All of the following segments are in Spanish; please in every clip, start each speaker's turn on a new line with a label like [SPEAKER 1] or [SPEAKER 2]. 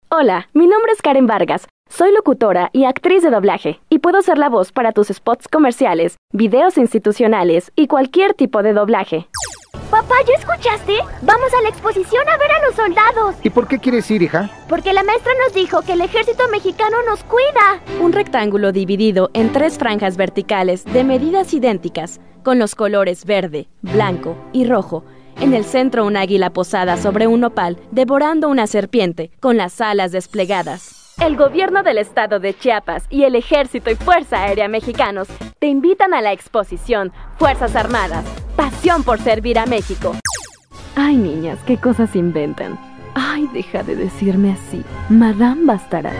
[SPEAKER 1] Hola, mi nombre es Karen Vargas. Soy locutora y actriz de doblaje, y puedo ser la voz para tus spots comerciales, videos institucionales y cualquier tipo de doblaje.
[SPEAKER 2] Papá, ¿ya escuchaste? Vamos a la exposición a ver a los soldados.
[SPEAKER 3] ¿Y por qué quieres ir, hija?
[SPEAKER 2] Porque la maestra nos dijo que el ejército mexicano nos cuida.
[SPEAKER 1] Un rectángulo dividido en 3 franjas verticales de medidas idénticas, con los colores verde, blanco y rojo. En el centro un águila posada sobre un nopal, devorando una serpiente, con las alas desplegadas. El gobierno del estado de Chiapas y el Ejército y Fuerza Aérea Mexicanos te invitan a la exposición Fuerzas Armadas, pasión por servir a México. Ay, niñas, qué cosas inventan. Ay, deja de decirme así. Madame bastará.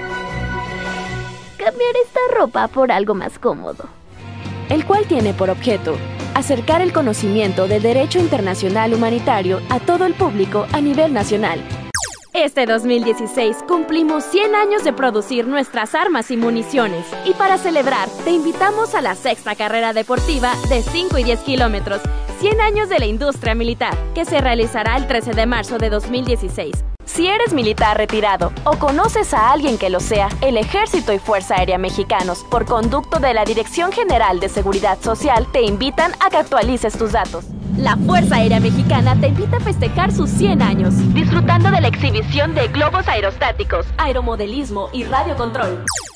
[SPEAKER 2] Cambiar esta ropa por algo más cómodo.
[SPEAKER 1] El cual tiene por objeto acercar el conocimiento del derecho internacional humanitario a todo el público a nivel nacional. Este 2016 cumplimos 100 años de producir nuestras armas y municiones. Y para celebrar, te invitamos a la 6ª carrera deportiva de 5 y 10 kilómetros, 100 años de la industria militar, que se realizará el 13 de marzo de 2016. Si eres militar retirado o conoces a alguien que lo sea, el Ejército y Fuerza Aérea Mexicanos, por conducto de la Dirección General de Seguridad Social, te invitan a que actualices tus datos. La Fuerza Aérea Mexicana te invita a festejar sus 100 años, disfrutando de la exhibición de globos aerostáticos, aeromodelismo y radiocontrol.